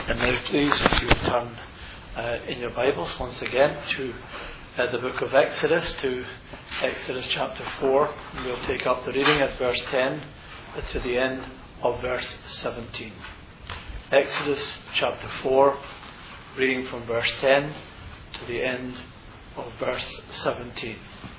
And now please, if you turn in your Bibles once again to the book of Exodus, to Exodus chapter 4. And we'll take up the reading at verse 10 to the end of verse 17. Exodus chapter 4, reading from verse 10 to the end of verse 17.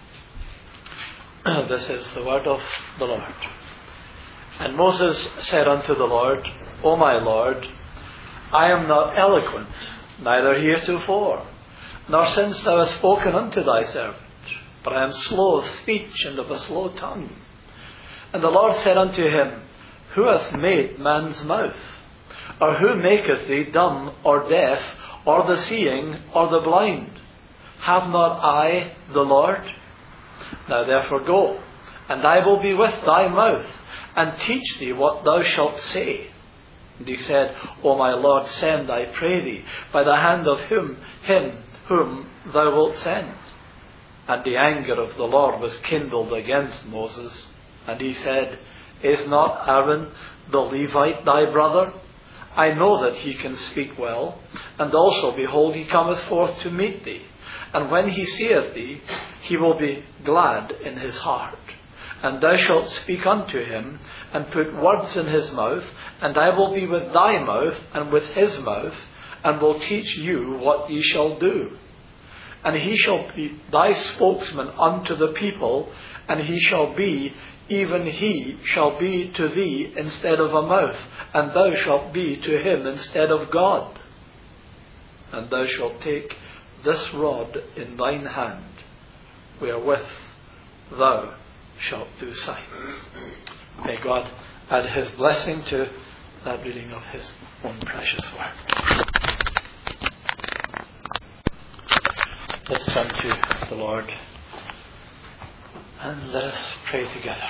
This is the word of the Lord. And Moses said unto the Lord, O my Lord, I am not eloquent, neither heretofore, nor since thou hast spoken unto thy servant, but I am slow of speech and of a slow tongue. And the Lord said unto him, Who hath made man's mouth? Or who maketh thee dumb or deaf, or the seeing, or the blind? Have not I the Lord? Now therefore go, and I will be with thy mouth, and teach thee what thou shalt say. And he said, O my Lord, send, I pray thee, by the hand of him whom thou wilt send. And the anger of the Lord was kindled against Moses. And he said, Is not Aaron the Levite thy brother? I know that he can speak well. And also, behold, he cometh forth to meet thee. And when he seeth thee, he will be glad in his heart. And thou shalt speak unto him, and put words in his mouth, and I will be with thy mouth, and with his mouth, and will teach you what ye shall do. And he shall be thy spokesman unto the people, and he shall be, even he shall be to thee instead of a mouth, and thou shalt be to him instead of God. And thou shalt take this rod in thine hand, wherewith thou shalt do signs. May God add his blessing to that reading of his own precious word. Let's turn to the Lord and let us pray together.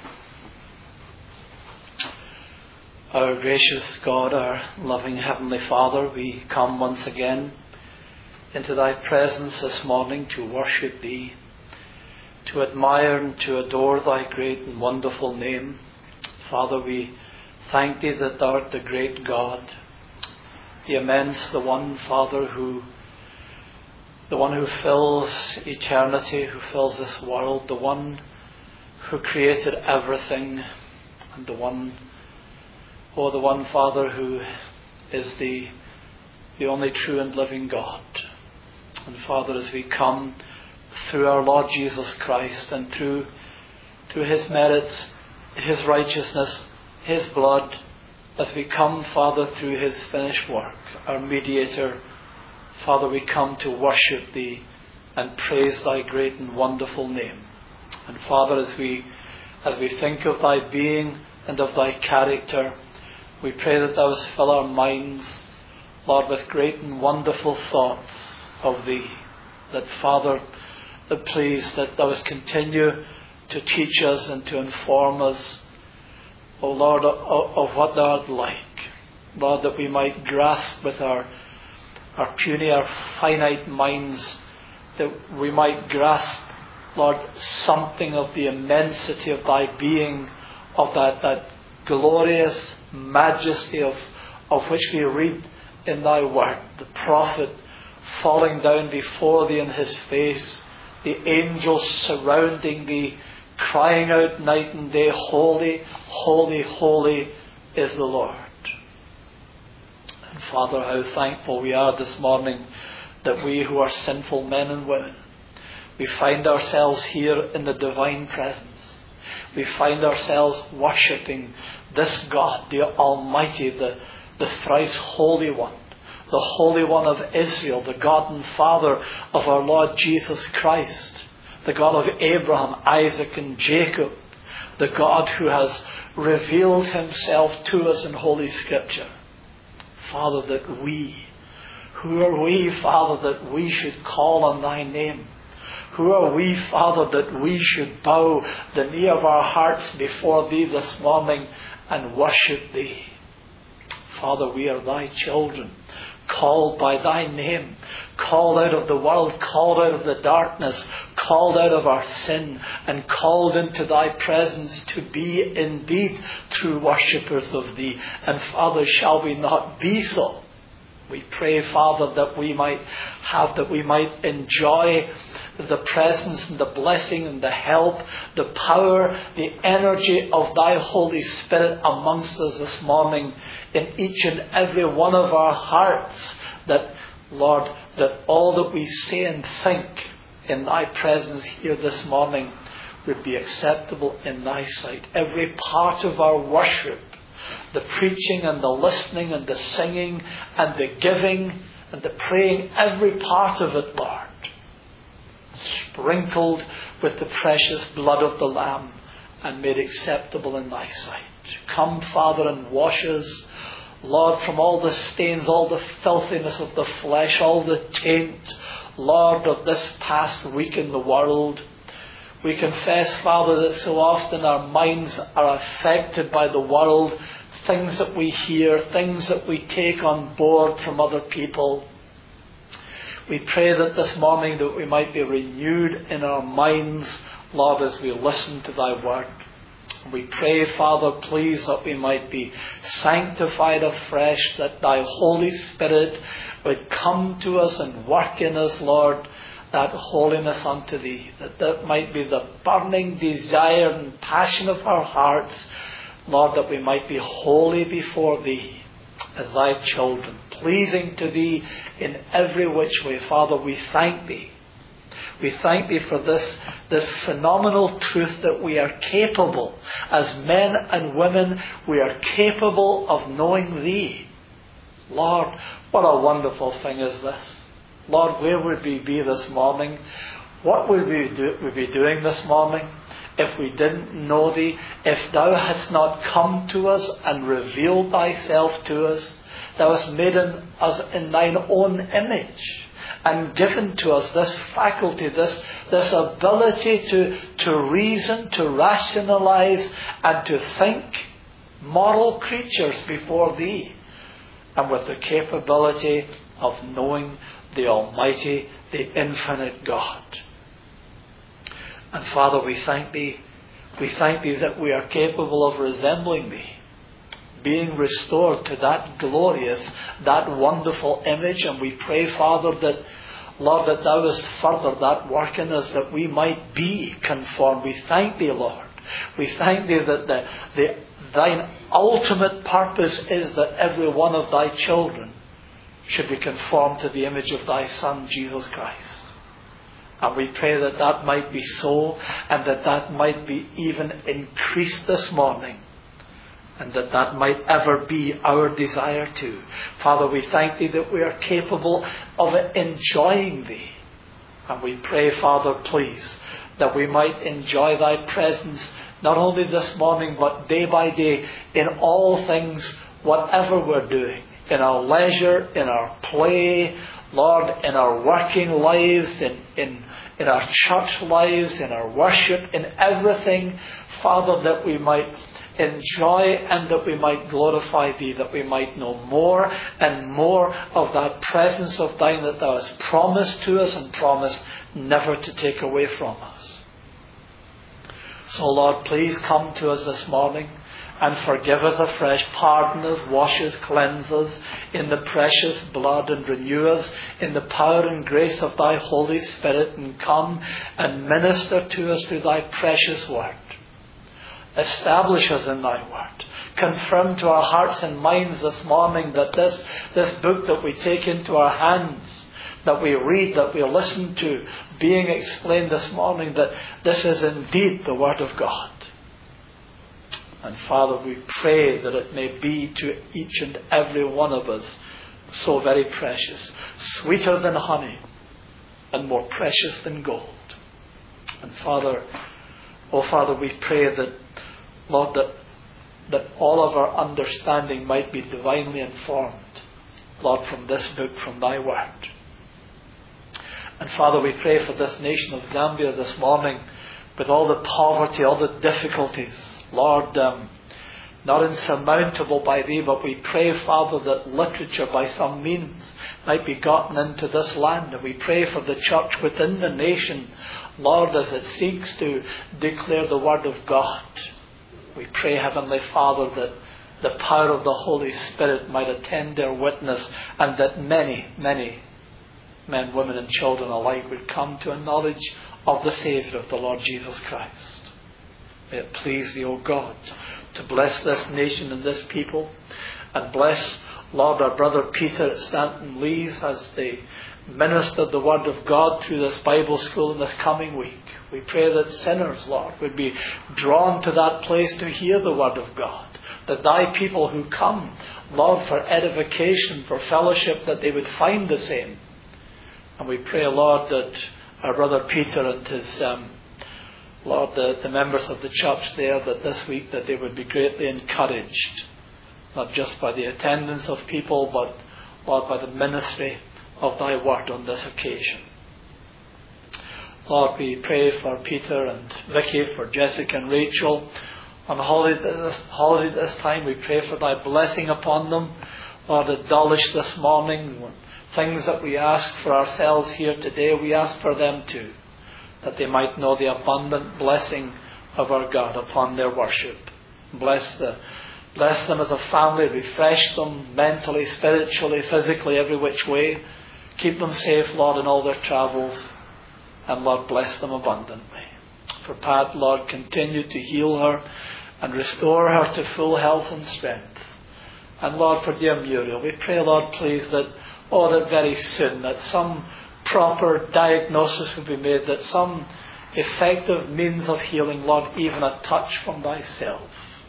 Our gracious God, our loving Heavenly Father, we come once again into thy presence this morning to worship thee, to admire and to adore thy great and wonderful name. Father, we thank thee that thou art the great God, the immense, the one, Father, who fills eternity, who fills this world, the one who created everything, and the one, Father, who is the only true and living God. And Father, as we come through our Lord Jesus Christ and through his merits, his righteousness, his blood, as we come, Father, through his finished work, our mediator, Father, we come to worship thee and praise thy great and wonderful name. And Father, as we think of thy being and of thy character, we pray that thou wilt fill our minds, Lord, with great and wonderful thoughts of thee. That, Father, that please, that thou wilt continue to teach us and to inform us, O Lord, of what thou art like. Lord, that we might grasp with our puny, our finite minds, that we might grasp, Lord, something of the immensity of thy being, of that glorious majesty of which we read in thy word. The prophet falling down before thee in his face, the angels surrounding thee, crying out night and day, Holy, holy, holy is the Lord. And Father, how thankful we are this morning that we who are sinful men and women, we find ourselves here in the divine presence. We find ourselves worshipping this God, the Almighty, the thrice Holy One, the Holy One of Israel, the God and Father of our Lord Jesus Christ, the God of Abraham, Isaac and Jacob, the God who has revealed himself to us in Holy Scripture. Father, that who are we, Father, that we should call on thy name? Who are we, Father, that we should bow the knee of our hearts before thee this morning and worship thee? Father, we are thy children, called by thy name, called out of the world, called out of the darkness, called out of our sin, and called into thy presence to be indeed true worshippers of thee. And Father, shall we not be so? We pray, Father, that we might enjoy the presence and the blessing and the help, the power, the energy of Thy Holy Spirit amongst us this morning in each and every one of our hearts. That, Lord, that all that we say and think in Thy presence here this morning would be acceptable in Thy sight. Every part of our worship, the preaching and the listening and the singing and the giving and the praying, every part of it, Lord, sprinkled with the precious blood of the Lamb and made acceptable in Thy sight. Come, Father, and wash us, Lord, from all the stains, all the filthiness of the flesh, all the taint, Lord, of this past week in the world. We confess, Father, that so often our minds are affected by the world, things that we hear, things that we take on board from other people. We pray that this morning that we might be renewed in our minds, Lord, as we listen to Thy word. We pray, Father, please, that we might be sanctified afresh, that Thy Holy Spirit would come to us and work in us, Lord, that holiness unto Thee, that might be the burning desire and passion of our hearts, Lord, that we might be holy before Thee as Thy children, pleasing to Thee in every which way. Father, we thank Thee. We thank Thee for this phenomenal truth that we are capable, as men and women, we are capable of knowing Thee. Lord, what a wonderful thing is this. Lord, where would we be this morning? What would we be doing this morning if we didn't know Thee? If Thou hadst not come to us and revealed Thyself to us, Thou hast made us in Thine own image and given to us this faculty, this ability to reason, to rationalize, and to think, moral creatures before Thee, and with the capability of knowing the Almighty, the infinite God. And Father, we thank Thee. We thank Thee that we are capable of resembling Thee, being restored to that glorious, that wonderful image. And we pray, Father, that, Lord, that Thou hast furthered that work in us, that we might be conformed. We thank Thee, Lord. We thank Thee that Thine ultimate purpose is that every one of Thy children should be conformed to the image of Thy Son, Jesus Christ. And we pray that that might be so, and that might be even increased this morning, and that might ever be our desire too. Father, we thank Thee that we are capable of enjoying Thee. And we pray, Father, please, that we might enjoy Thy presence, not only this morning, but day by day, in all things, whatever we're doing. In our leisure, in our play, Lord, in our working lives, in our church lives, in our worship, in everything, Father, that we might enjoy and that we might glorify Thee, that we might know more and more of that presence of Thine that Thou hast promised to us and promised never to take away from us. So, Lord, please come to us this morning and forgive us afresh, pardon us, wash us, cleanse us in the precious blood, and renew us in the power and grace of Thy Holy Spirit, and come and minister to us through Thy precious word. Establish us in Thy word. Confirm to our hearts and minds this morning that this book that we take into our hands, that we read, that we listen to, being explained this morning, that this is indeed the Word of God. And Father, we pray that it may be to each and every one of us so very precious, sweeter than honey and more precious than gold. And Father, oh Father, we pray that, Lord, that all of our understanding might be divinely informed, Lord, from this book, from Thy Word. And Father, we pray for this nation of Zambia this morning, with all the poverty, all the difficulties, Lord, not insurmountable by Thee, but we pray, Father, that literature by some means might be gotten into this land. And we pray for the church within the nation, Lord, as it seeks to declare the Word of God. We pray, Heavenly Father, the power of the Holy Spirit might attend their witness, and that many, many men, women and children alike would come to a knowledge of the Saviour of the Lord Jesus Christ. May it please Thee, O God, to bless this nation and this people, and bless, Lord, our brother Peter at Stanton Lees as they ministered the Word of God through this Bible school in this coming week. We pray that sinners, Lord, would be drawn to that place to hear the Word of God. That Thy people who come, Lord, for edification, for fellowship, that they would find the same. And we pray, Lord, that our brother Peter and his, Lord, the members of the church there, that this week that they would be greatly encouraged, not just by the attendance of people, but, Lord, by the ministry of Thy Word on this occasion. Lord, we pray for Peter and Vicky, for Jessica and Rachel. On holiday this time, we pray for Thy blessing upon them. Lord, at Dulwich this morning, things that we ask for ourselves here today, we ask for them too, that they might know the abundant blessing of our God upon their worship. Bless them as a family, refresh them mentally, spiritually, physically, every which way. Keep them safe, Lord, in all their travels, and Lord, bless them abundantly. For Pat, Lord, continue to heal her and restore her to full health and strength. And Lord, for dear Muriel, we pray, Lord, please, that very soon, that some proper diagnosis will be made, that some effective means of healing, Lord, even a touch from Thyself.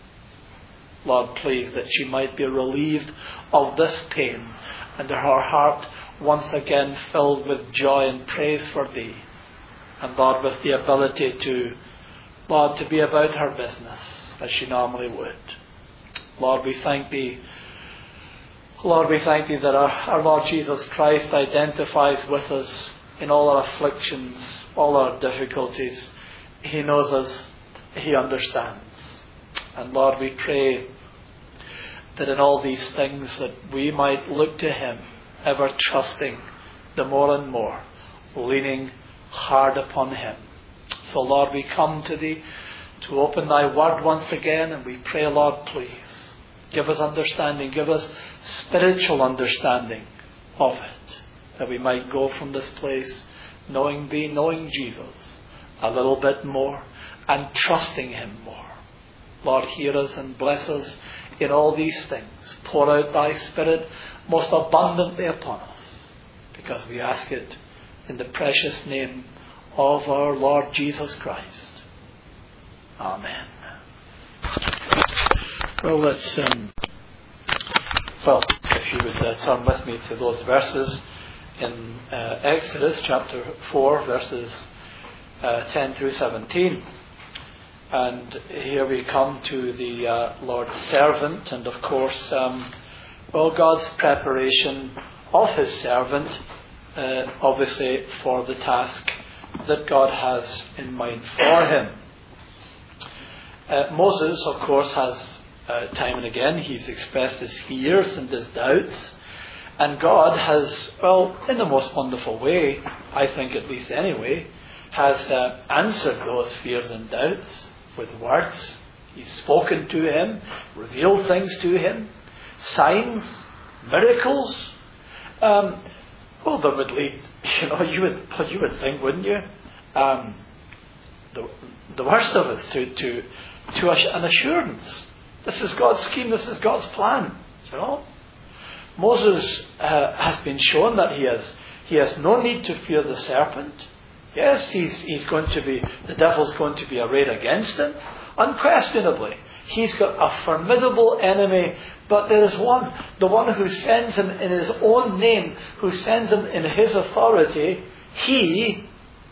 Lord, please, that she might be relieved of this pain, and her heart once again filled with joy and praise for Thee. And Lord, with the ability to, Lord, to be about her business as she normally would. Lord, we thank Thee. Lord, we thank Thee that our Lord Jesus Christ identifies with us in all our afflictions, all our difficulties. He knows us. He understands. And Lord, we pray that in all these things that we might look to Him, ever trusting the more and more, leaning hard upon Him. So Lord, we come to Thee to open Thy Word once again, and we pray, Lord, please, give us understanding, give us spiritual understanding of it, that we might go from this place knowing Thee, knowing Jesus a little bit more, and trusting Him more. Lord, hear us and bless us in all these things. Pour out Thy Spirit most abundantly upon us, because we ask it in the precious name of our Lord Jesus Christ. Amen. Well, let's, if you would turn with me to those verses in Exodus chapter 4, verses 10 through 17. And here we come to the Lord's servant, and of course, God's preparation of His servant, obviously for the task that God has in mind for him. Moses, of course, has time and again, he's expressed his fears and his doubts, and God has, in the most wonderful way, I think at least anyway, has answered those fears and doubts with words. He's spoken to him, revealed things to him, signs, miracles. That would lead, you would think, wouldn't you? The worst of it to an assurance. This is God's scheme. This is God's plan. Moses has been shown that he has no need to fear the serpent. Yes, the devil's going to be arrayed against him, unquestionably. He's got a formidable enemy, but there is one, the one who sends him in his own name, who sends him in his authority. He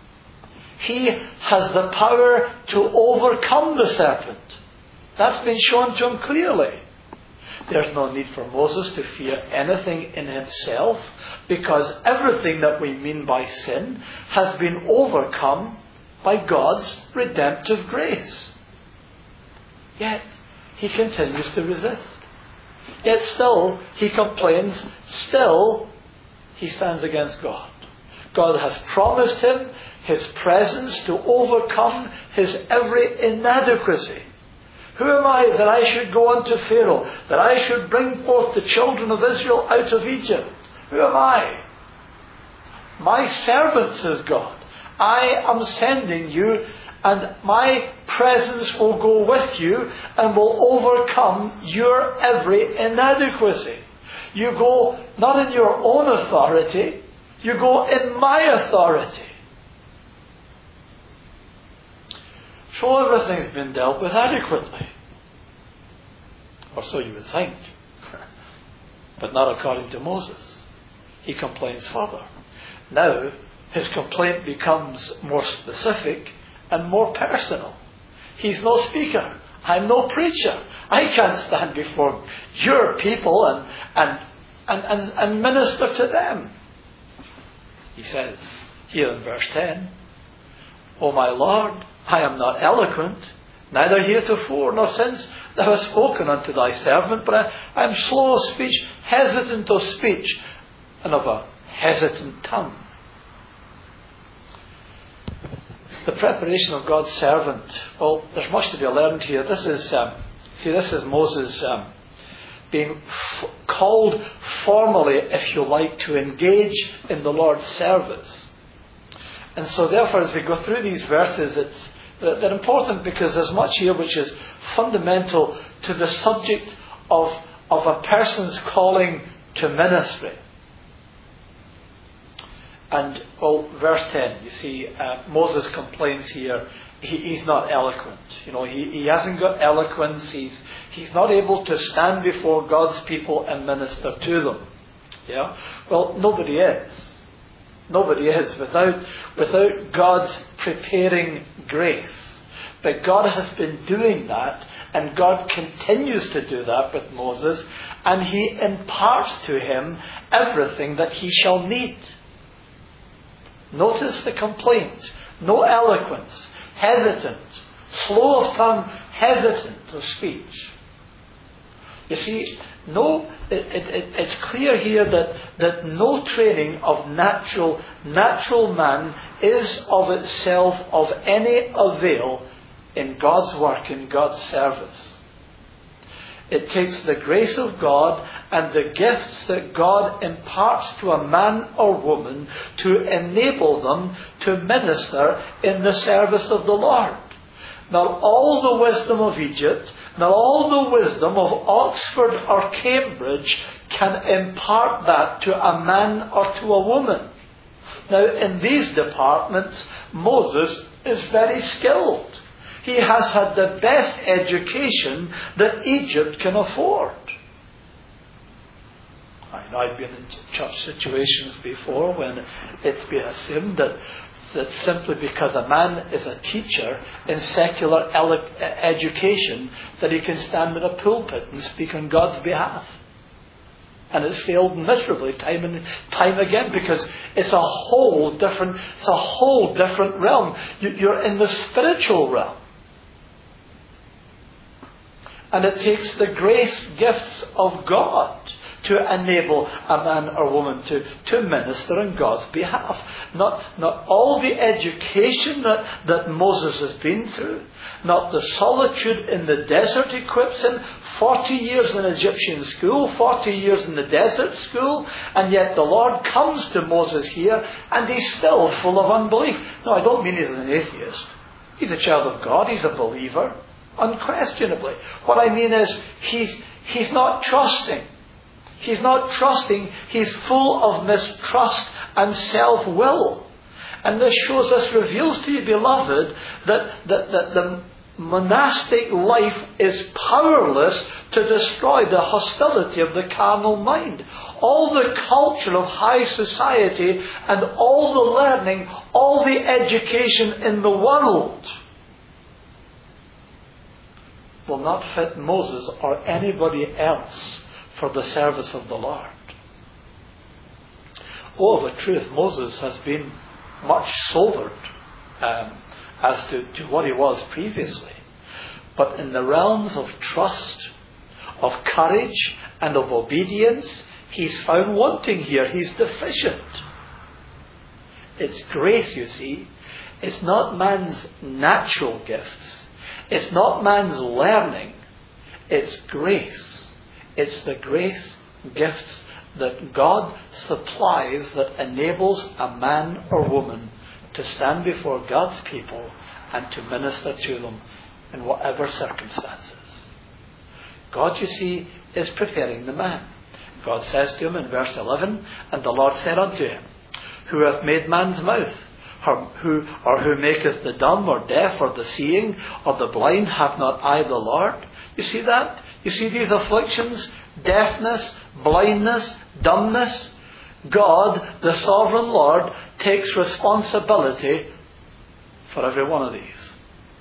has the power to overcome the serpent. That's been shown to him clearly. There's no need for Moses to fear anything in himself, because everything that we mean by sin has been overcome by God's redemptive grace. Yet he continues to resist. Yet still he complains. Still he stands against God. God has promised him His presence to overcome his every inadequacy. Who am I that I should go unto Pharaoh, that I should bring forth the children of Israel out of Egypt? Who am I? My servant, says God. I am sending you, and my presence will go with you and will overcome your every inadequacy. You go not in your own authority, you go in my authority. So everything's been dealt with adequately. Or so you would think. But not according to Moses. He complains further. Now, his complaint becomes more specific and more personal. He's no speaker. I'm no preacher. I can't stand before your people and minister to them. He says here in verse 10, O my Lord, I am not eloquent, neither heretofore nor since thou hast spoken unto thy servant, but I am slow of speech, hesitant of speech, and of a hesitant tongue. The preparation of God's servant. Well, there's much to be learned here. This is Moses being called formally, if you like, to engage in the Lord's service. And so therefore, as we go through these verses, they're important because there's much here which is fundamental to the subject of a person's calling to ministry. And, well, verse 10, you see, Moses complains here, he's not eloquent. You know, he hasn't got eloquence, he's not able to stand before God's people and minister to them. Yeah? Well, nobody is. Nobody is without God's preparing grace. But God has been doing that, and God continues to do that with Moses, and He imparts to him everything that he shall need. Notice the complaint. No eloquence. Hesitant. Slow of tongue. Hesitant of speech. You see, it's clear here that no training of natural man is of itself of any avail in God's work, in God's service. It takes the grace of God and the gifts that God imparts to a man or woman to enable them to minister in the service of the Lord. Not all the wisdom of Egypt, not all the wisdom of Oxford or Cambridge can impart that to a man or to a woman. Now, in these departments, Moses is very skilled. He has had the best education that Egypt can afford. I know I've been in church situations before when it's been assumed that simply because a man is a teacher in secular education, that he can stand in a pulpit and speak on God's behalf. And it's failed miserably time and time again, because it's a whole different realm. You're in the spiritual realm. And it takes the grace gifts of God to enable a man or woman to minister on God's behalf. Not all the education that Moses has been through, not the solitude in the desert equips him, 40 years in Egyptian school, 40 years in the desert school, and yet the Lord comes to Moses here and he's still full of unbelief. No, I don't mean he's an atheist. He's a child of God, he's a believer, unquestionably. What I mean is he's not trusting. He's not trusting. He's full of mistrust and self-will. And this reveals to you, beloved, that the monastic life is powerless to destroy the hostility of the carnal mind. All the culture of high society and all the learning, all the education in the world will not fit Moses or anybody else for the service of the Lord. Oh, of a truth, Moses has been much sobered as to what he was previously. But in the realms of trust, of courage, and of obedience, he's found wanting here. He's deficient. It's grace, you see. It's not man's natural gifts. It's not man's learning. It's grace. It's the grace gifts that God supplies that enables a man or woman to stand before God's people and to minister to them in whatever circumstances. God, you see, is preparing the man. God says to him in verse 11, "And the Lord said unto him, Who hath made man's mouth? Who maketh the dumb or deaf or the seeing or the blind? Hath not I the Lord?" You see that? You see these afflictions? Deafness, blindness, dumbness. God, the sovereign Lord, takes responsibility for every one of these.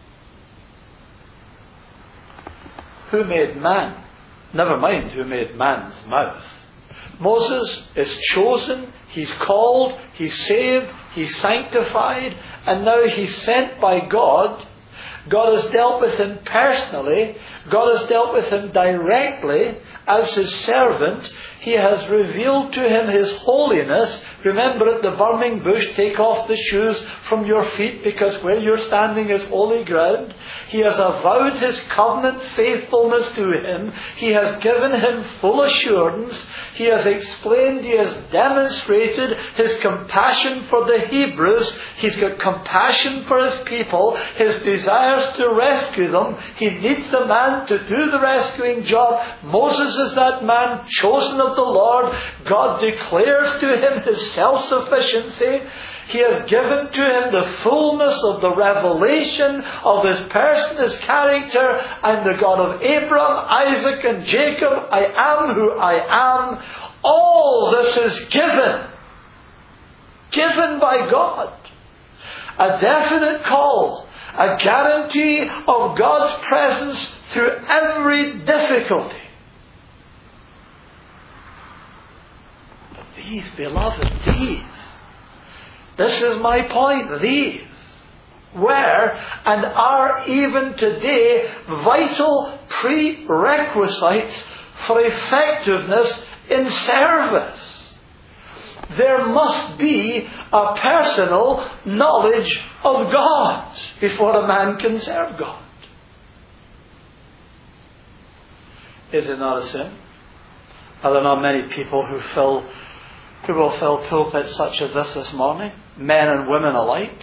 Who made man? Never mind who made man's mouth. Moses is chosen, he's called, he's saved, he's sanctified, and now he's sent by God. God has dealt with him personally. God has dealt with him directly as his servant. He has revealed to him his holiness. Remember at the burning bush, take off the shoes from your feet because where you're standing is holy ground. He has avowed his covenant faithfulness to him. He has given him full assurance. He has explained, he has demonstrated his compassion for the Hebrews. He's got compassion for his people. His desires to rescue them. He needs a man to do the rescuing job. Moses is that man, chosen of the Lord. God declares to him his self-sufficiency. He has given to him the fullness of the revelation of his person, his character. I'm the God of Abraham, Isaac and Jacob. I am who I am. All this is given by God. A definite call. A guarantee of God's presence through every difficulty. But these, beloved, this is my point, these were and are even today vital prerequisites for effectiveness in service. There must be a personal knowledge of God before a man can serve God. Is it not a sin? Are there not many people who will fill pulpits such as this morning, men and women alike,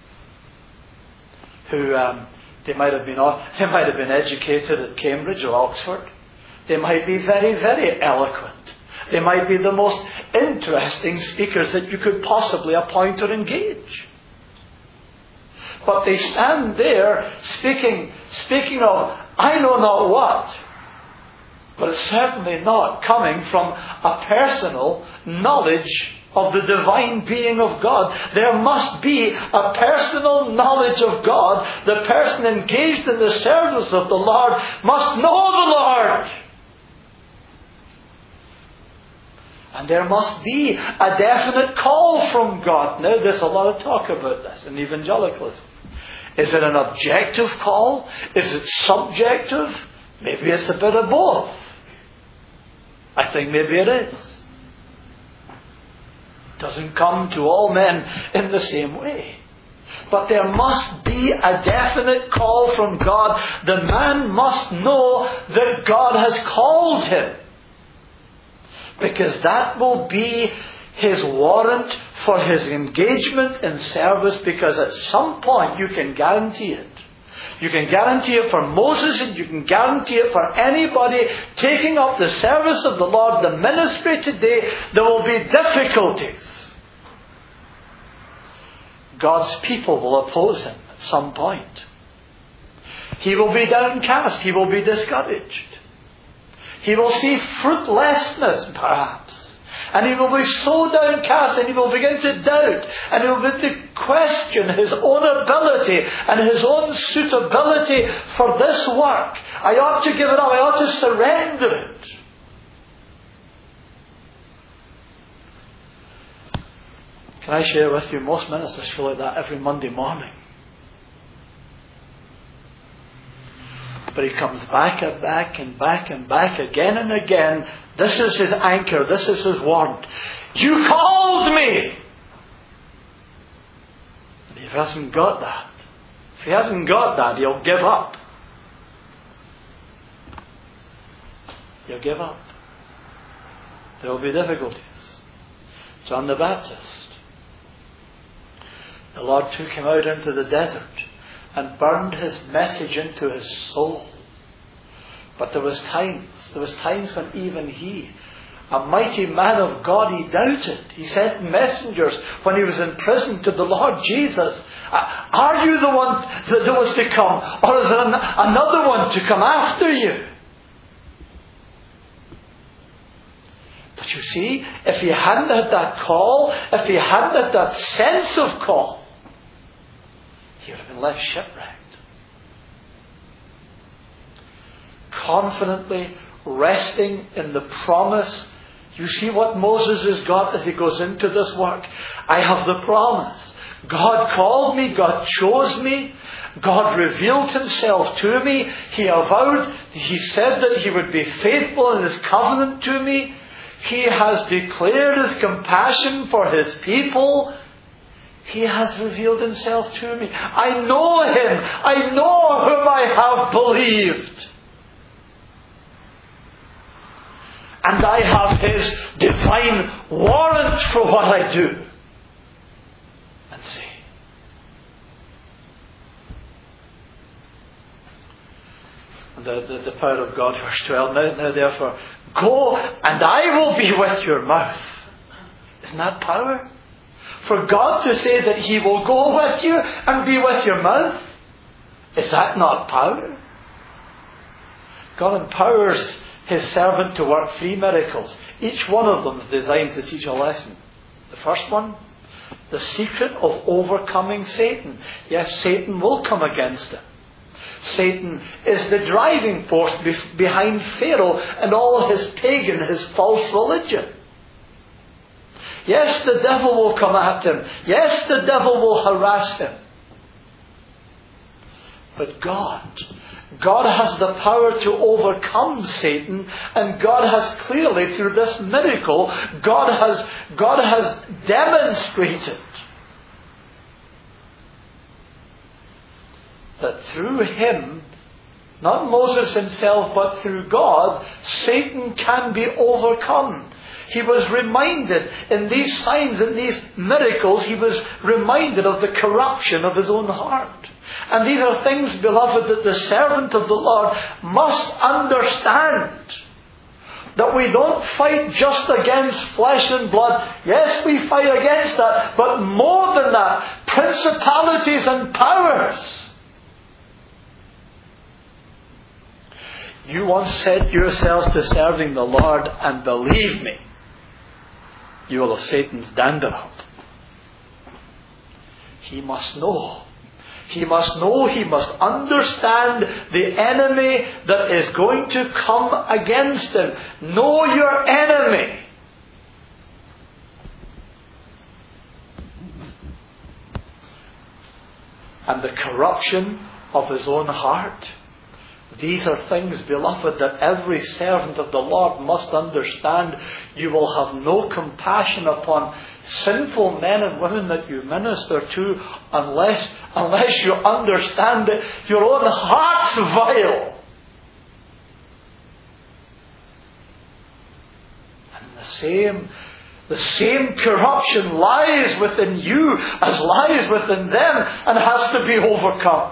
who they might have been educated at Cambridge or Oxford. They might be very, very eloquent. They might be the most interesting speakers that you could possibly appoint or engage. But they stand there speaking of I know not what. But it's certainly not coming from a personal knowledge of the divine being of God. There must be a personal knowledge of God. The person engaged in the service of the Lord must know the Lord. And there must be a definite call from God. Now, there's a lot of talk about this in evangelicalism. Is it an objective call? Is it subjective? Maybe it's a bit of both. I think maybe it is. It doesn't come to all men in the same way. But there must be a definite call from God. The man must know that God has called him. Because that will be his warrant for his engagement in service, because at some point you can guarantee it. You can guarantee it for Moses, and you can guarantee it for anybody taking up the service of the Lord, the ministry today. There will be difficulties. God's people will oppose him at some point. He will be downcast. He will be discouraged. He will see fruitlessness, perhaps. And he will be so downcast, and he will begin to doubt. And he will begin to question his own ability and his own suitability for this work. I ought to give it up. I ought to surrender it. Can I share with you, most ministers feel like that every Monday morning. But he comes back and back and back and back again and again. This is his anchor. This is his warrant. You called me! And if he hasn't got that, he'll give up. you'll give up. There will be difficulties. John the Baptist, the Lord took him out into the desert and burned his message into his soul. But there was times when even he, a mighty man of God, he doubted. He sent messengers when he was in prison to the Lord Jesus. Are you the one that was to come? Or is there another one to come after you? But you see, if he hadn't had that call, if he hadn't had that sense of call, he would have been left shipwrecked. Confidently resting in the promise. You see what Moses has got as he goes into this work. I have the promise. God called me. God chose me. God revealed himself to me. He avowed. He said that he would be faithful in his covenant to me. He has declared his compassion for his people. He has revealed himself to me. I know him. I know whom I have believed. And I have his divine warrant for what I do. And see. And the power of God, verse 12. Now therefore, go and I will be with your mouth. Isn't that power? For God to say that he will go with you and be with your mouth. Is that not power? God empowers his servant to work 3 miracles. Each one of them is designed to teach a lesson. The first one, the secret of overcoming Satan. Yes, Satan will come against him. Satan is the driving force behind Pharaoh and all his pagan, his false religion. Yes, the devil will come at him. Yes, the devil will harass him. But God has the power to overcome Satan, and God has clearly, through this miracle, God has demonstrated that through him, not Moses himself, but through God, Satan can be overcome. He was reminded in these signs and these miracles, he was reminded of the corruption of his own heart. And these are things, beloved, that the servant of the Lord must understand. That we don't fight just against flesh and blood. Yes, we fight against that, but more than that, principalities and powers. You once set yourself to serving the Lord, and believe me, you will have Satan's dander up. He must know. He must know, he must understand the enemy that is going to come against him. Know your enemy. And the corruption of his own heart. These are things, beloved, that every servant of the Lord must understand. You will have no compassion upon sinful men and women that you minister to unless you understand that your own heart's vile. And the same corruption lies within you as lies within them and has to be overcome.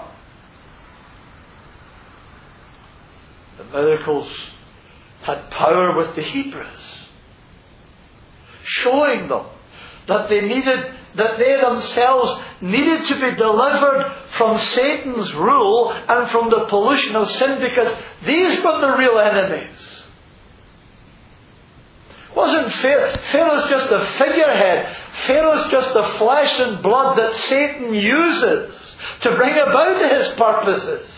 The miracles had power with the Hebrews, showing them that they themselves needed to be delivered from Satan's rule and from the pollution of sin, because these were the real enemies. Wasn't Pharaoh's just a figurehead? Pharaoh's just the flesh and blood that Satan uses to bring about his purposes.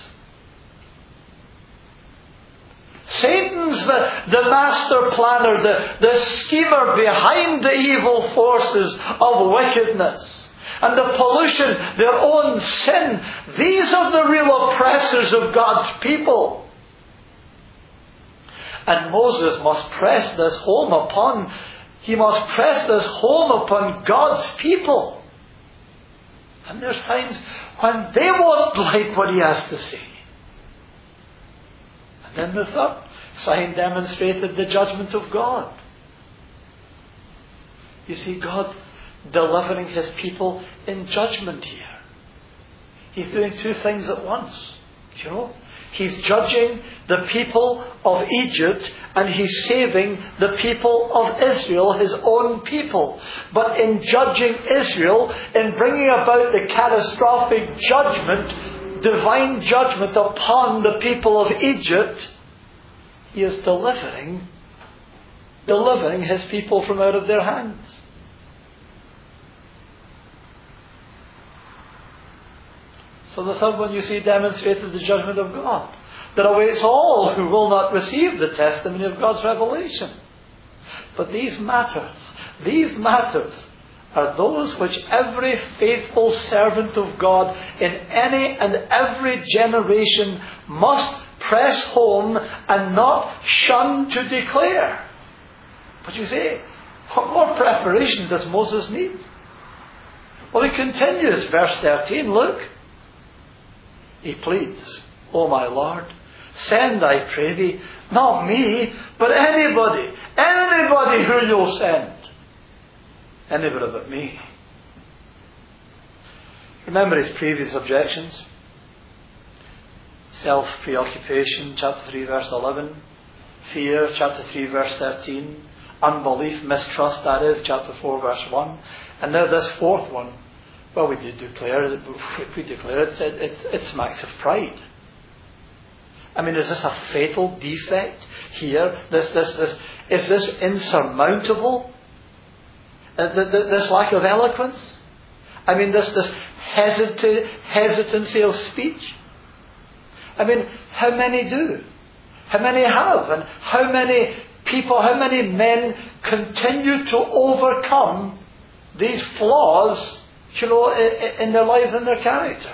Satan's the master planner, the schemer behind the evil forces of wickedness and the pollution, their own sin. These are the real oppressors of God's people. And Moses must press this home upon God's people. And there's times when they won't like what he has to say. And then the sign demonstrated the judgment of God. You see, God delivering His people in judgment here. He's doing two things at once. You know, He's judging the people of Egypt, and He's saving the people of Israel, His own people. But in judging Israel, in bringing about the catastrophic judgment, divine judgment upon the people of Egypt, He is delivering His people from out of their hands. So the third one, you see, demonstrated the judgment of God that awaits all who will not receive the testimony of God's revelation. But these matters are those which every faithful servant of God in any and every generation must press home and not shun to declare. But you say, what more preparation does Moses need? Well, he continues, verse 13, look. He pleads, O my Lord, send, I pray thee, not me, but anybody who you'll send. Anybody but me. Remember his previous objections. Self-preoccupation, chapter 3, verse 11. Fear, chapter 3, verse 13. Unbelief, mistrust, that is, chapter 4, verse 1. And now this fourth one. Well, we did declare it. It smacks of pride. I mean, is this a fatal defect here? Is this insurmountable? This lack of eloquence? I mean, this hesitancy of speech? I mean, how many do? How many have? And how many people, how many men continue to overcome these flaws, in their lives and their characters?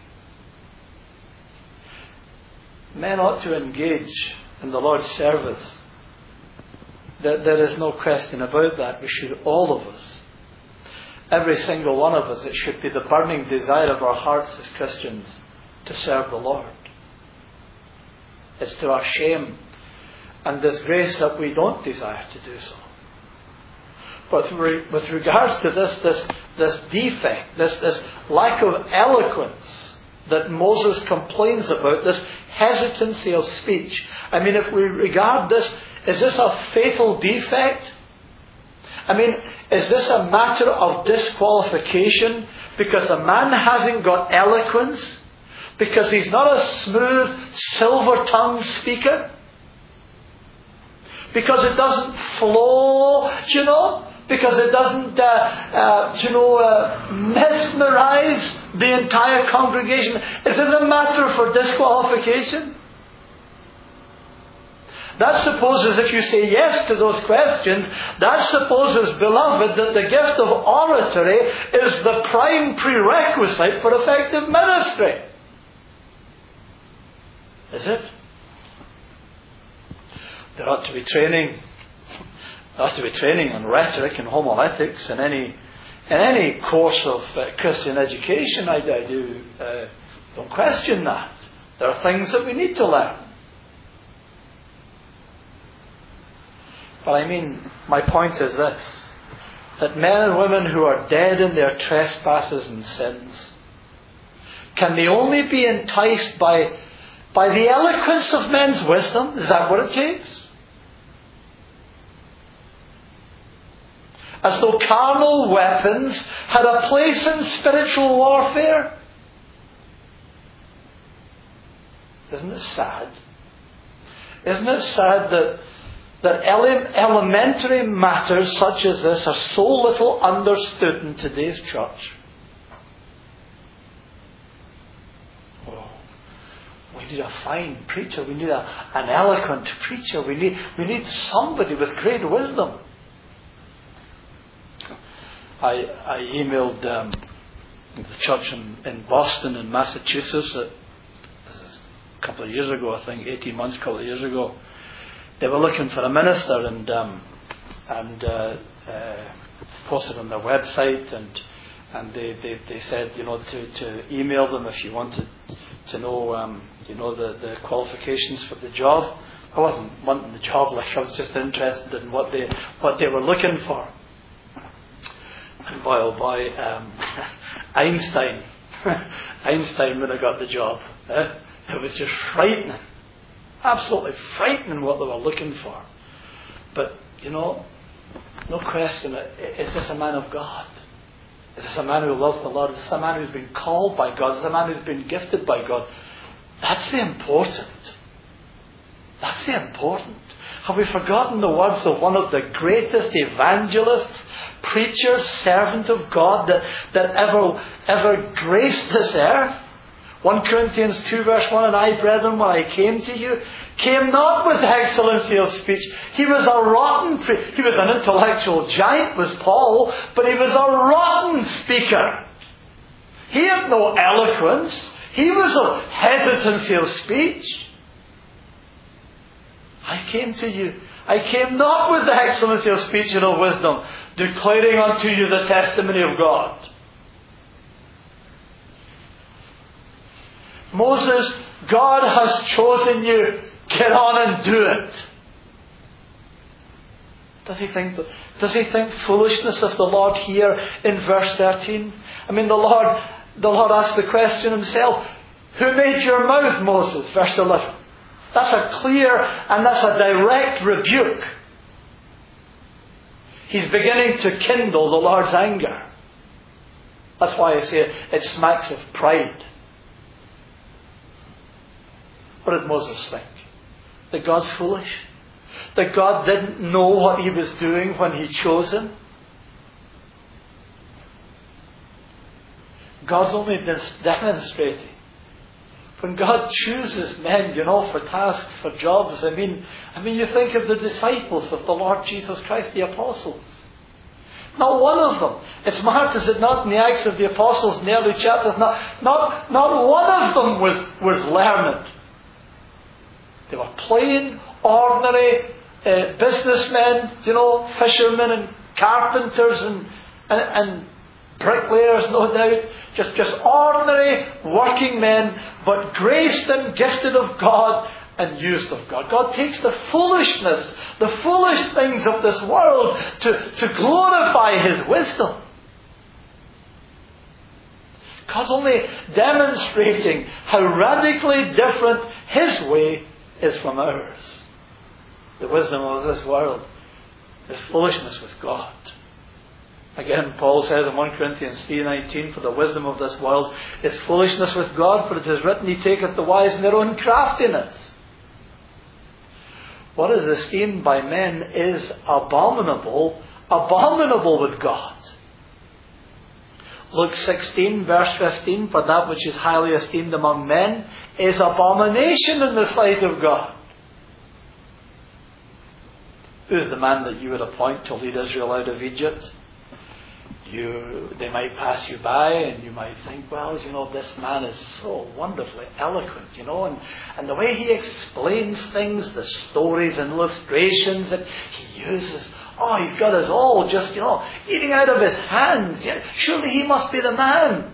Men ought to engage in the Lord's service. There is no question about that. We should, all of us, every single one of us, it should be the burning desire of our hearts as Christians to serve the Lord. It's to our shame and disgrace that we don't desire to do so. But with regards to this defect, this lack of eloquence that Moses complains about, this hesitancy of speech, I mean, if we regard this, is this a fatal defect? I mean, is this a matter of disqualification because a man hasn't got eloquence? Because he's not a smooth, silver-tongued speaker? Because it doesn't flow, because it doesn't, mesmerize the entire congregation. Is it a matter for disqualification? That supposes, if you say yes to those questions, that supposes, beloved, that the gift of oratory is the prime prerequisite for effective ministry. Is it? There ought to be training. There ought to be training on rhetoric and homiletics in any course of Christian education. I don't question that. There are things that we need to learn. But I mean, my point is this: that men and women who are dead in their trespasses and sins, can they only be enticed by the eloquence of men's wisdom? Is that what it takes? As though carnal weapons had a place in spiritual warfare? Isn't it sad? Isn't it sad that elementary matters such as this are so little understood in today's church? Oh, we need a fine preacher. We need an eloquent preacher. We need somebody with great wisdom. I emailed the church in Boston in Massachusetts. This is a couple of years ago, I think, 18 months, a couple of years ago. They were looking for a minister and posted on their website, and they said, to email them if you wanted to know, the qualifications for the job. I wasn't wanting the job, like I was just interested in what they were looking for. And boy, oh boy, Einstein when I got the job, it was just frightening, absolutely frightening what they were looking for. But, no question, is this a man of God? Is this a man who loves the Lord? Is this a man who's been called by God? Is this a man who's been gifted by God? That's the important. That's the important. Have we forgotten the words of one of the greatest evangelists, preachers, servants of God that ever graced this earth? 1 Corinthians 2 verse 1, and I, brethren, when I came to you, came not with excellency of speech. He was a rotten he was an intellectual giant, was Paul, but he was a rotten speaker. He had no eloquence. He was a hesitancy of speech. I came to you. I came not with the excellency of speech and of wisdom, declaring unto you the testimony of God. Moses, God has chosen you. Get on and do it. Does he think foolishness of the Lord here in verse 13? I mean, the Lord asked the question himself, who made your mouth, Moses? Verse 11. That's a clear and that's a direct rebuke. He's beginning to kindle the Lord's anger. That's why I say it smacks of pride. What did Moses think? That God's foolish? That God didn't know what he was doing when he chose him? God's only demonstrating. When God chooses men, for tasks, for jobs, I mean, you think of the disciples of the Lord Jesus Christ, the apostles. Not one of them. It's marked, is it not, in the Acts of the Apostles, in the early chapters, not one of them was learned. They were plain, ordinary businessmen, fishermen and carpenters and bricklayers, no doubt. Just ordinary working men, but graced and gifted of God and used of God. God takes the foolishness, the foolish things of this world to glorify His wisdom. God's only demonstrating how radically different His way is from ours. The wisdom of this world is foolishness with God. Again, Paul says in 1 Corinthians 3:19, for the wisdom of this world is foolishness with God, for it is written, He taketh the wise in their own craftiness. What is esteemed by men is abominable with God. Luke 16 verse 15, for that which is highly esteemed among men is abomination in the sight of God. Who's the man that you would appoint to lead Israel out of Egypt? They might pass you by and you might think, well, this man is so wonderfully eloquent, and the way he explains things, the stories and illustrations that he uses, he's got us all just, eating out of his hands. Surely he must be the man.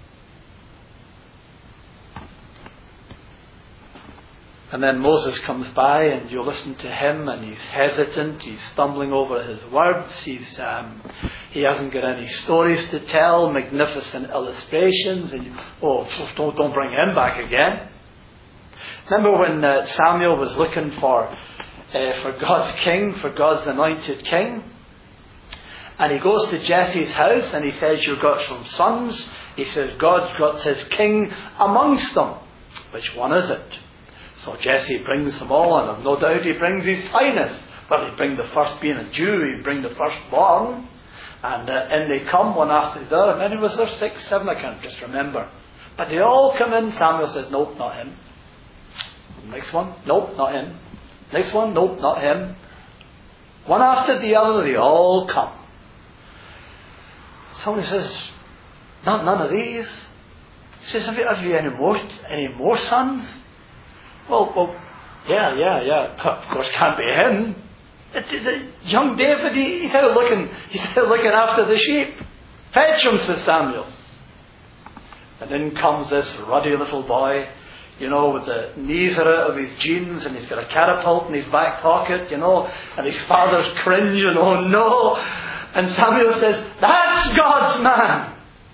And then Moses comes by and you listen to him and he's hesitant, he's stumbling over his words, he hasn't got any stories to tell, magnificent illustrations, and don't bring him back again. Remember when Samuel was looking for God's king, for God's anointed king, and he goes to Jesse's house and he says, you've got some sons. He says, God's got his king amongst them. Which one is it? So Jesse brings them all, and I've no doubt he brings his finest. Well, he'd bring the first, being a Jew, he'd bring the firstborn. And in they come, one after the other. Many was there? 6, 7, I can't just remember. But they all come in. Samuel says, nope, not him. Next one, nope, not him. Next one, nope, not him. One after the other, they all come. Somebody says, none of these. He says, have you any more sons? Well, yeah. Of course, can't be him. The young David, he's out looking after the sheep. Fetch him, says Samuel. And in comes this ruddy little boy. with the knees are out of his jeans, and he's got a catapult in his back pocket, and his father's cringing, oh no. And Samuel says, that's God's man.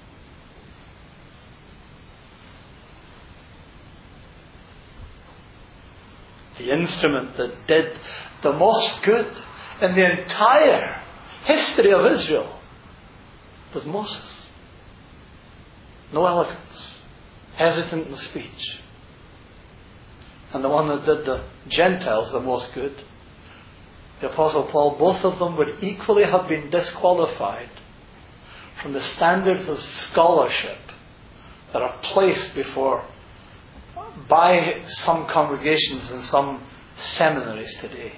The instrument that did the most good in the entire history of Israel was Moses. No eloquence, hesitant in speech. And the one that did the Gentiles the most good, the Apostle Paul, both of them would equally have been disqualified from the standards of scholarship that are placed by some congregations and some seminaries today.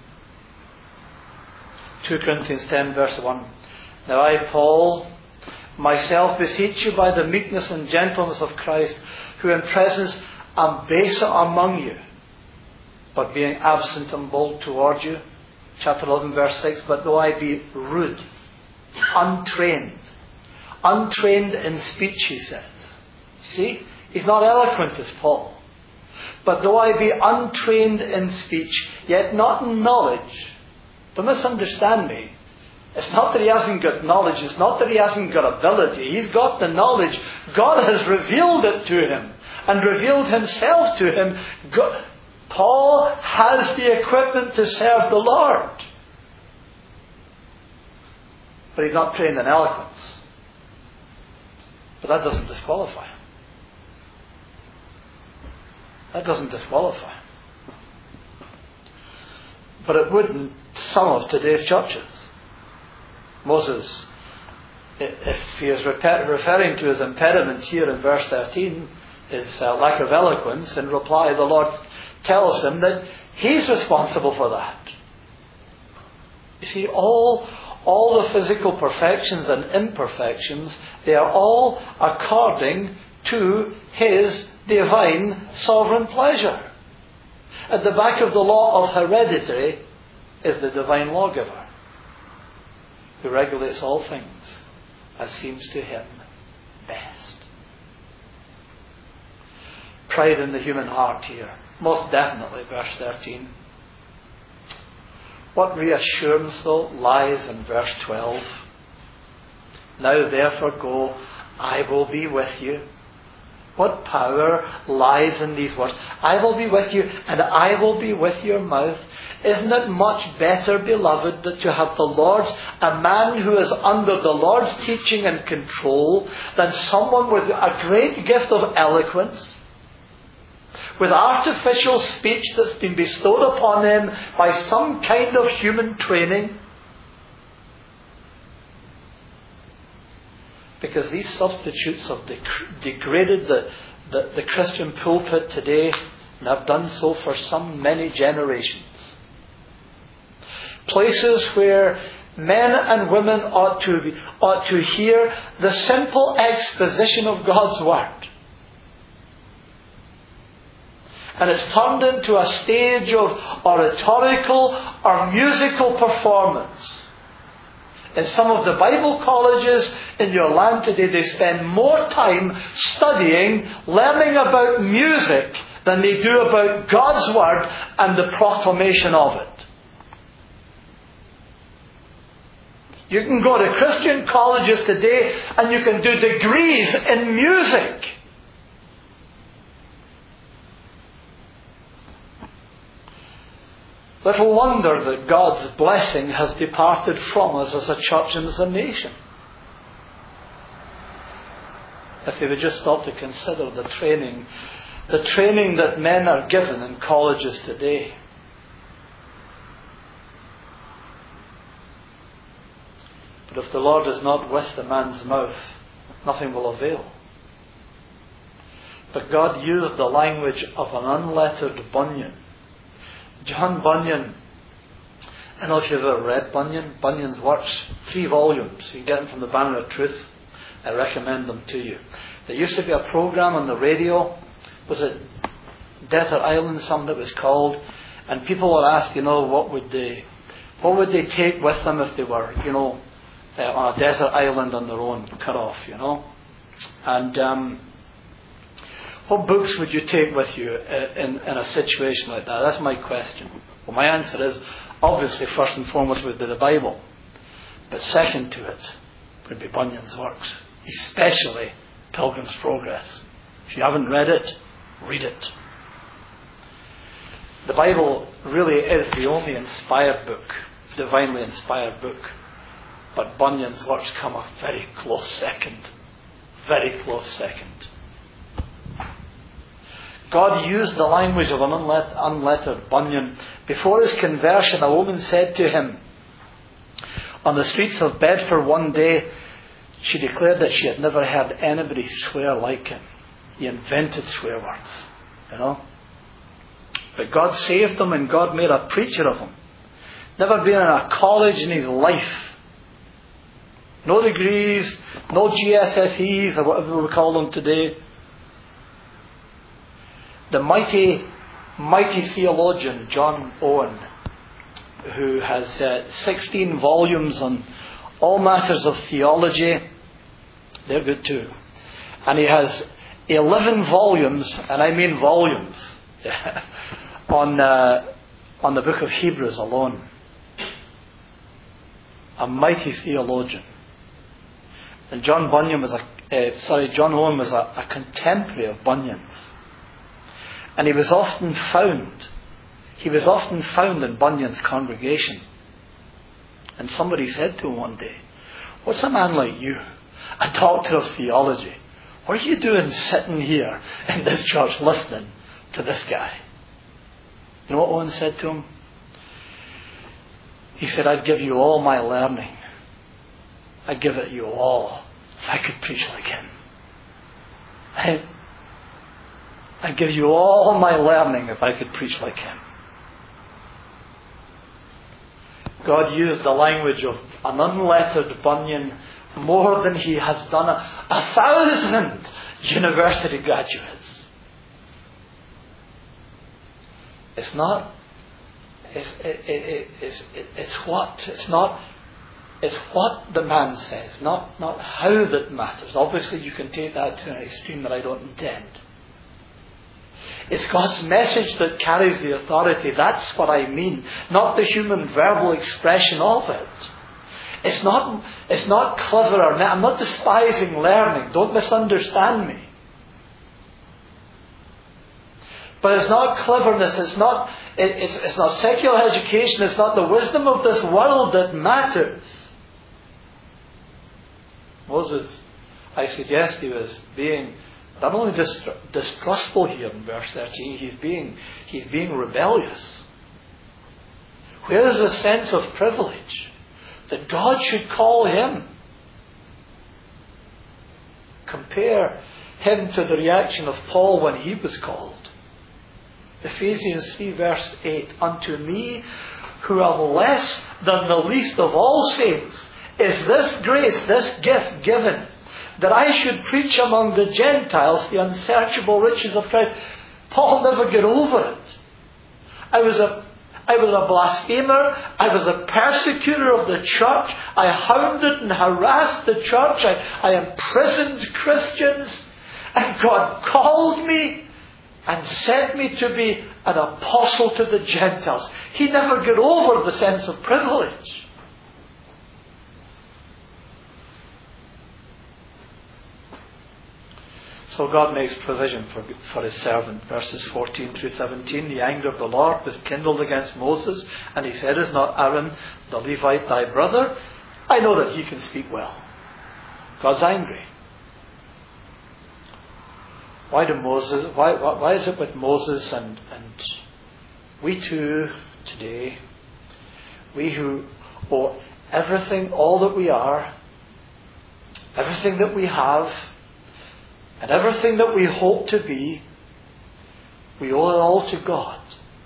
2 Corinthians 10 verse 1. Now I, Paul, myself beseech you by the meekness and gentleness of Christ, who in presence am baser among you, but being absent am bold toward you. Chapter 11 verse 6. But though I be rude, untrained in speech, he says. See? He's not eloquent as Paul. But though I be untrained in speech, yet not in knowledge. Don't misunderstand me. It's not that he hasn't got knowledge. It's not that he hasn't got ability. He's got the knowledge. God has revealed it to him and revealed himself to him. Paul has the equipment to serve the Lord. But he's not trained in eloquence. But that doesn't disqualify him. That doesn't disqualify him. But it would in some of today's churches. Moses, if he is referring to his impediment here in verse 13, his lack of eloquence, in reply the Lord tells him that he's responsible for that. You see, all the physical perfections and imperfections, they are all according to his divine sovereign pleasure. At the back of the law of heredity is the divine lawgiver, who regulates all things as seems to him best. Pride in the human heart here. Most definitely, verse 13. What reassurance, though, lies in verse 12. Now therefore go, I will be with you. What power lies in these words? I will be with you, and I will be with your mouth. Isn't it much better, beloved, that you have the Lord's, a man who is under the Lord's teaching and control, than someone with a great gift of eloquence, with artificial speech that's been bestowed upon him by some kind of human training? Because these substitutes have degraded the Christian pulpit today, and have done so for some many generations. Places where men and women ought to hear the simple exposition of God's Word. And it's turned into a stage of oratorical or musical performance. In some of the Bible colleges in your land today, they spend more time studying, learning about music, than they do about God's Word and the proclamation of it. You can go to Christian colleges today and you can do degrees in music. Little wonder that God's blessing has departed from us as a church and as a nation. If we would just stop to consider the training that men are given in colleges today. But if the Lord is not with the man's mouth, nothing will avail. But God used the language of an unlettered Bunyan. John Bunyan, I don't know if you've ever read Bunyan. Bunyan's works, 3 volumes. You can get them from the Banner of Truth. I recommend them to you. There used to be a program on the radio. Was it Desert Island, something it was called? And people were asked, what would they take with them if they were, on a desert island on their own, cut off, And What books would you take with you in a situation like that? That's my question. Well, my answer is, obviously, first and foremost would be the Bible. But second to it would be Bunyan's works, especially Pilgrim's Progress. If you haven't read it, read it. The Bible really is the only inspired book, divinely inspired book. But Bunyan's works come a very close second. Very close second. God used the language of an unlettered Bunyan. Before his conversion, a woman said to him, on the streets of Bedford one day, she declared that she had never heard anybody swear like him. He invented swear words, you know. But God saved him and God made a preacher of him. Never been in a college in his life. No degrees, no GSSEs or whatever we call them today. The mighty theologian John Owen, who has 16 volumes on all matters of theology, they're good too. And he has 11 volumes, and I mean volumes, on the book of Hebrews alone. A mighty theologian. And John Owen was a contemporary of Bunyan's. And he was often found in Bunyan's congregation. And somebody said to him one day, "What's a man like you, a doctor of theology? What are you doing sitting here in this church listening to this guy?" You know what Owen said to him? He said, "I'd give you all my learning. I'd give it you all if I could preach like him. I'd give you all my learning if I could preach like him." God used the language of an unlettered Bunyan more than he has done 1,000 university graduates. It's not. It's what the man says, not how that matters. Obviously, you can take that to an extreme that I don't intend. It's God's message that carries the authority. That's what I mean. Not the human verbal expression of it. It's not clever or I'm not despising learning. Don't misunderstand me. But it's not cleverness. It's not secular education. It's not the wisdom of this world that matters. Moses, I suggest he was being not only distrustful here in verse 13, he's being rebellious. Where is a sense of privilege that God should call him? Compare him to the reaction of Paul when he was called. Ephesians 3 verse 8, "Unto me, who am less than the least of all saints, is this grace, this gift given, that I should preach among the Gentiles the unsearchable riches of Christ." Paul never got over it. I was a blasphemer. I was a persecutor of the church. I hounded and harassed the church. I imprisoned Christians. And God called me and sent me to be an apostle to the Gentiles. He never got over the sense of privilege. So God makes provision for his servant. Verses 14 through 17. "The anger of the Lord was kindled against Moses, and he said, Is not Aaron the Levite thy brother? I know that he can speak well." God's angry. Why is it with Moses and we too today, we who owe everything, all that we are, everything that we have, and everything that we hope to be, we owe it all to God.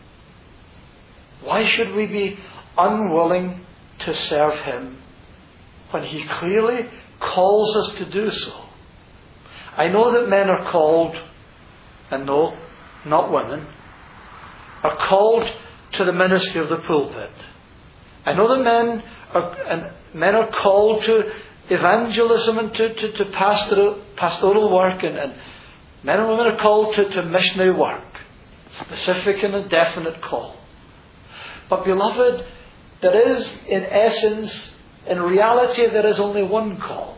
Why should we be unwilling to serve him when he clearly calls us to do so? I know that men are called, and no, not women, are called to the ministry of the pulpit. I know that men are called to evangelism and to pastoral work, and Men and women are called to missionary work. Specific and a definite call. But beloved, there is, in essence, in reality, there is only one call.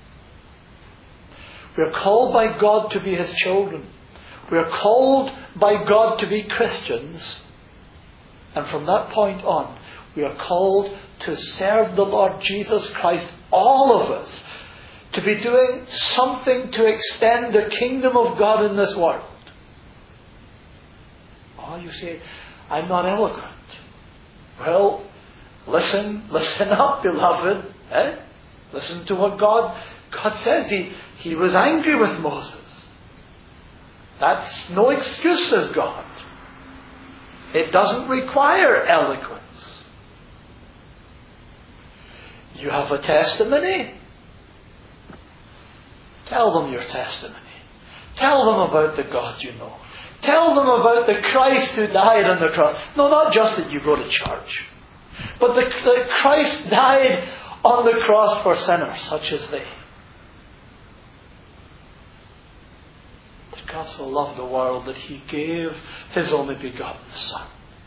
We are called by God to be His children. We are called by God to be Christians. And from that point on, we are called to serve the Lord Jesus Christ, all of us, to be doing something to extend the kingdom of God in this world. Oh, you say, I'm not eloquent. Well, listen up, beloved. Listen to what God says. He was angry with Moses. That's no excuse, says God. It doesn't require eloquence. You have a testimony. Tell them your testimony. Tell them about the God you know. Tell them about the Christ who died on the cross. No, not just that you go to church, but that Christ died on the cross for sinners such as they. That God so loved the world that He gave His only begotten Son.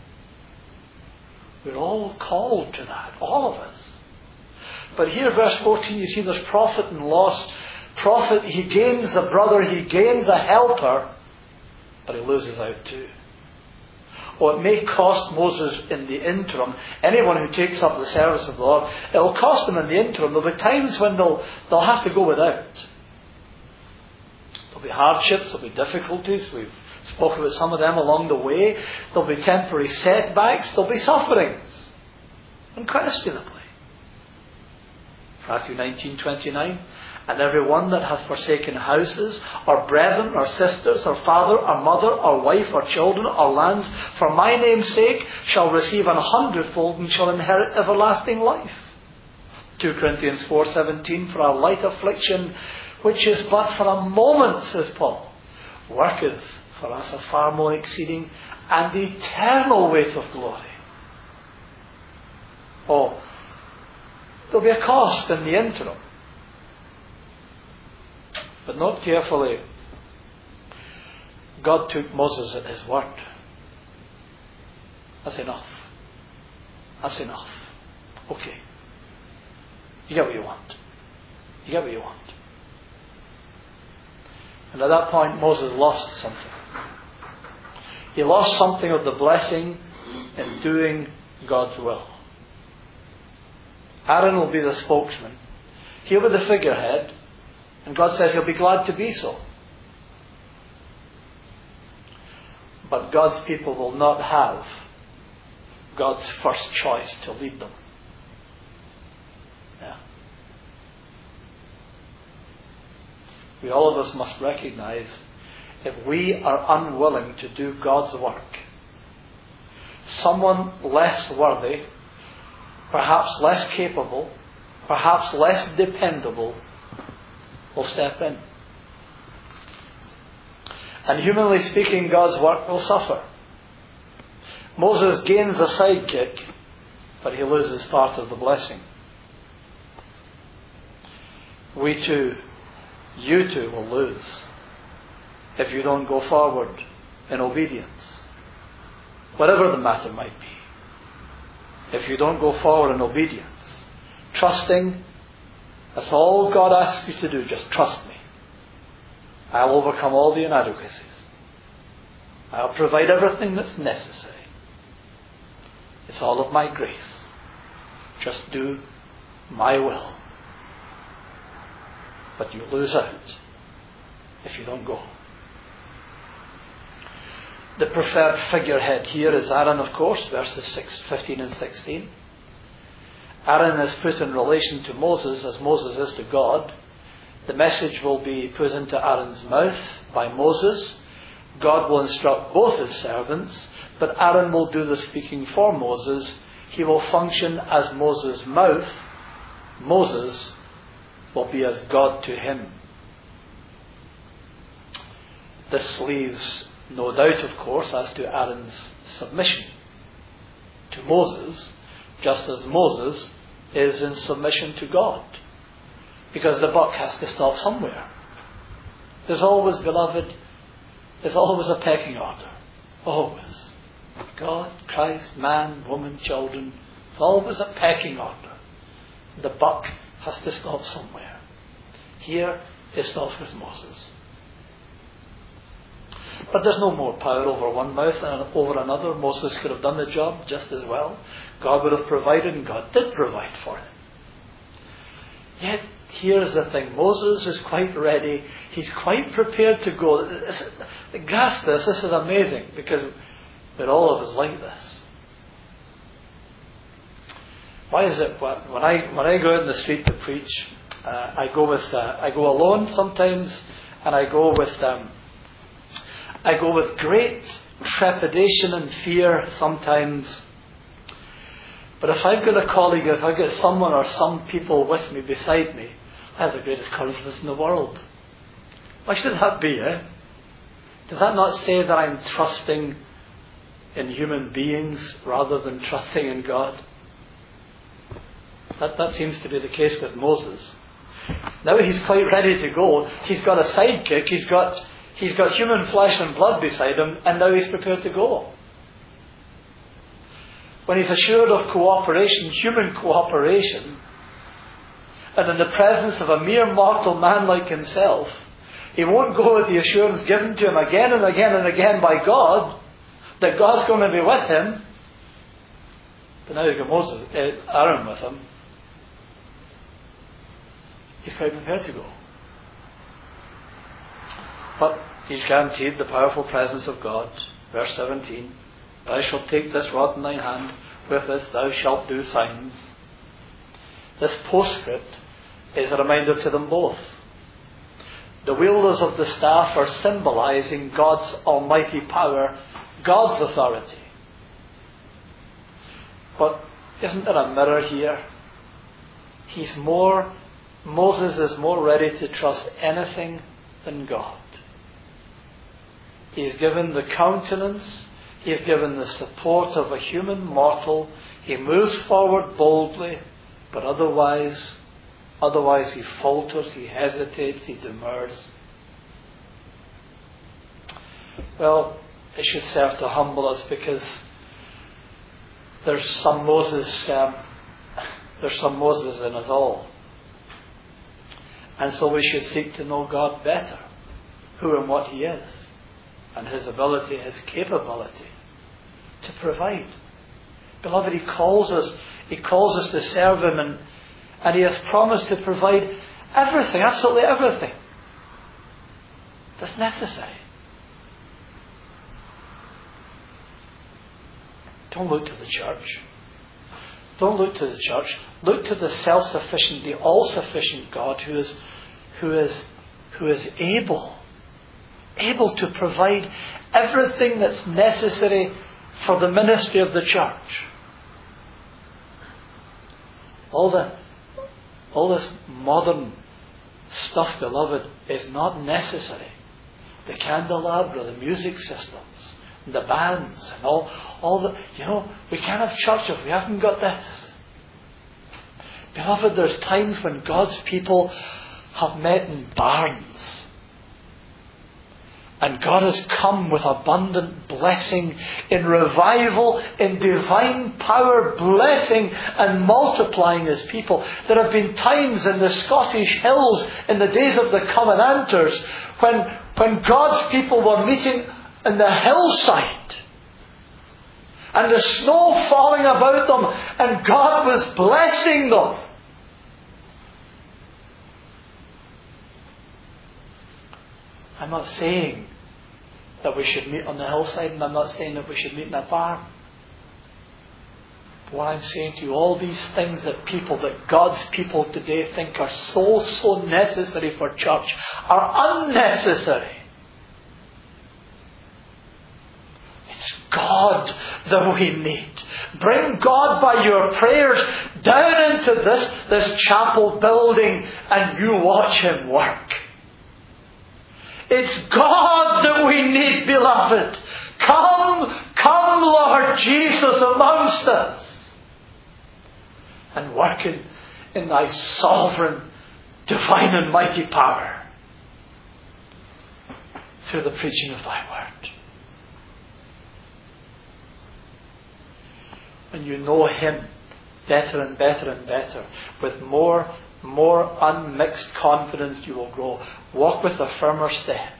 We're all called to that, all of us. But here, verse 14, you see there's profit and loss. Profit, he gains a brother, he gains a helper, but he loses out too. Or it may cost Moses in the interim. Anyone who takes up the service of the Lord, it'll cost them in the interim. There'll be times when they'll have to go without. There'll be hardships, there'll be difficulties. We've spoken about some of them along the way. There'll be temporary setbacks, there'll be sufferings. Unquestionably. Matthew 19:29. And every one that hath forsaken houses, or brethren, or sisters, or father, or mother, or wife, or children, or lands, for my name's sake, shall receive 100-fold and shall inherit everlasting life. 2 Corinthians 4:17, for our light affliction, which is but for a moment, says Paul, worketh for us a far more exceeding and eternal weight of glory. Oh, there'll be a cost in the interim. But note carefully, God took Moses at his word. That's enough. That's enough. Okay. You get what you want. You get what you want. And at that point, Moses lost something. He lost something of the blessing in doing God's will. Aaron will be the spokesman. He'll be the figurehead. And God says He'll be glad to be so. But God's people will not have God's first choice to lead them. Yeah. We all of us must recognize, if we are unwilling to do God's work, someone less worthy, perhaps less capable, perhaps less dependable, will step in. And humanly speaking, God's work will suffer. Moses gains a sidekick, but he loses part of the blessing. We too, you too will lose if you don't go forward in obedience. Whatever the matter might be. If you don't go forward in obedience, trusting, that's all God asks you to do. Just trust me. I'll overcome all the inadequacies. I'll provide everything that's necessary. It's all of my grace. Just do my will. But you lose out if you don't go. The preferred figurehead here is Aaron, of course, verses 15 and 16. Aaron is put in relation to Moses as Moses is to God. The message will be put into Aaron's mouth by Moses. God will instruct both his servants, but Aaron will do the speaking for Moses. He will function as Moses' mouth. Moses will be as God to him. This leaves no doubt, of course, as to Aaron's submission to Moses, just as Moses is in submission to God. Because the buck has to stop somewhere. There's always, beloved, is always a pecking order. Always. God, Christ, man, woman, children. It's always a pecking order. The buck has to stop somewhere. Here it stops with Moses. But there's no more power over one mouth than over another. Moses could have done the job just as well. God would have provided, and God did provide for him. Yet, here's the thing. Moses is quite ready. He's quite prepared to go. Grasp this. This is amazing, because we're all of us like this. Why is it when I go out in the street to preach, I go alone sometimes, and I go with great trepidation and fear sometimes. But if I've got a colleague, if I've got someone or some people with me, beside me, I have the greatest confidence in the world. Why should that be, eh? Does that not say that I'm trusting in human beings rather than trusting in God? That seems to be the case with Moses. Now he's quite ready to go. He's got a sidekick. He's got human flesh and blood beside him, and now he's prepared to go. When he's assured of cooperation, human cooperation, and in the presence of a mere mortal man like himself, he won't go with the assurance given to him again and again and again by God that God's going to be with him. But now he's got Aaron with him. He's quite prepared to go. But he's guaranteed the powerful presence of God. Verse 17. Thou shalt take this rod in thine hand, with this thou shalt do signs. This postscript is a reminder to them both. The wielders of the staff are symbolizing God's almighty power, God's authority. But isn't there a mirror here? Moses is more ready to trust anything than God. He's given the countenance, he's given the support of a human mortal. He moves forward boldly, but otherwise he falters, he hesitates, he demurs. Well, it should serve to humble us, because there's some Moses in us all. And so we should seek to know God better, who and what He is, and His ability, His capability to provide. Beloved, He calls us to serve Him, and He has promised to provide everything, absolutely everything that's necessary. Don't look to the church. Don't look to the church. Look to the self-sufficient, the all-sufficient God who is able to provide everything that's necessary for the ministry of the church. All this modern stuff, beloved, is not necessary. The candelabra, the music systems, the bands, and all the, we can't have church if we haven't got this. Beloved, there's times when God's people have met in barns, and God has come with abundant blessing, in revival, in divine power, blessing and multiplying His people. There have been times in the Scottish hills in the days of the Covenanters when God's people were meeting in the hillside, and the snow falling about them, and God was blessing them. I'm not saying that we should meet on the hillside, and I'm not saying that we should meet in a barn. But what I'm saying to you, all these things that God's people today think are so necessary for church are unnecessary. It's God that we need. Bring God by your prayers down into this chapel building, and you watch Him work. It's God that we need, beloved. Come, Lord Jesus, amongst us, and work in Thy sovereign, divine and mighty power. through the preaching of thy word. When you know him better and better and better, with more unmixed confidence you will grow. Walk with a firmer step,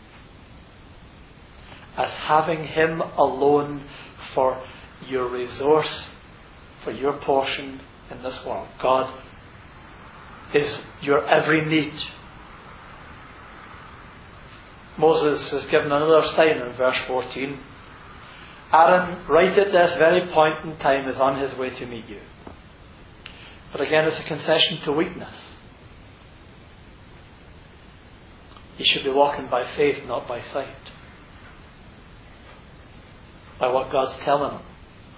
as having him alone for your resource, for your portion in this world. God is your every need. Moses is given another sign in verse 14. Aaron, right at this very point in time, is on his way to meet you. But again, it's a concession to weakness. He should be walking by faith, not by sight. By what God's telling him.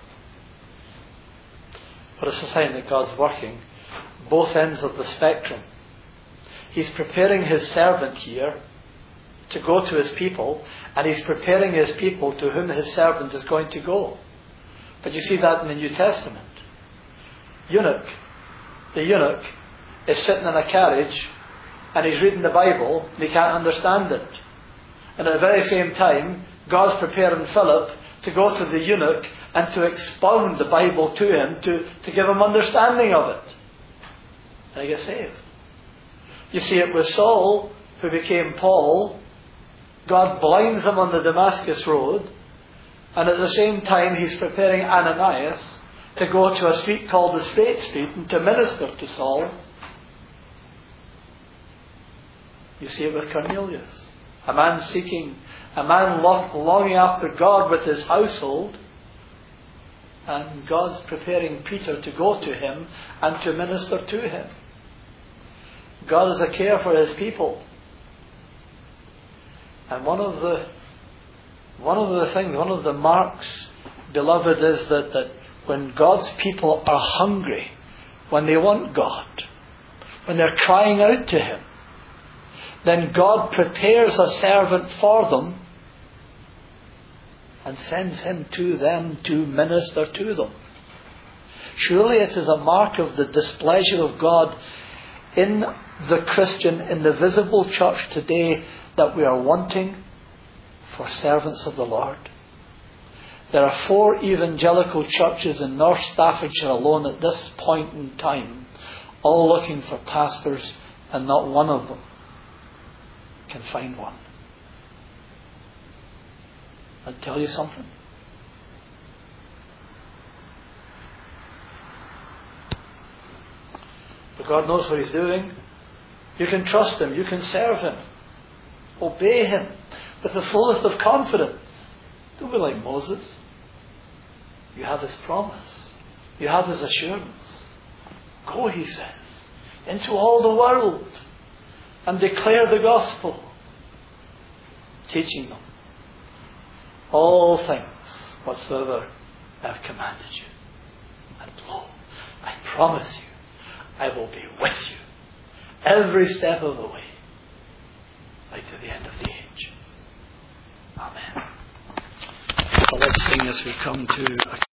But it's a sign that God's working both ends of the spectrum. He's preparing his servant here to go to his people, and he's preparing his people to whom his servant is going to go. But you see that in the New Testament. The eunuch is sitting in a carriage and he's reading the Bible and he can't understand it. And at the very same time, God's preparing Philip to go to the eunuch and to expound the Bible to him, to give him understanding of it. And he gets saved. You see it with Saul, who became Paul. God blinds him on the Damascus road, and at the same time he's preparing Ananias to go to a street called the Straight Street and to minister to Saul. You see it with Cornelius. A man longing after God with his household, and God's preparing Peter to go to him and to minister to him. God has a care for his people. And one of the marks, beloved, is that when God's people are hungry, when they want God, when they're crying out to him, then God prepares a servant for them and sends him to them to minister to them. Surely it is a mark of the displeasure of God in the Christian, in the visible church today, that we are wanting for servants of the Lord. There are 4 evangelical churches in North Staffordshire alone at this point in time, all looking for pastors, and not one of them can find one. I'll tell you something. But God knows what he's doing. You can trust him. You can serve him. Obey him with the fullest of confidence. Don't be like Moses. You have his promise. You have his assurance. Go, he says, into all the world and declare the gospel, teaching them all things whatsoever I have commanded you. And lo, I promise you, I will be with you every step of the way, right to the end of the age. Amen. So let's sing as we come to a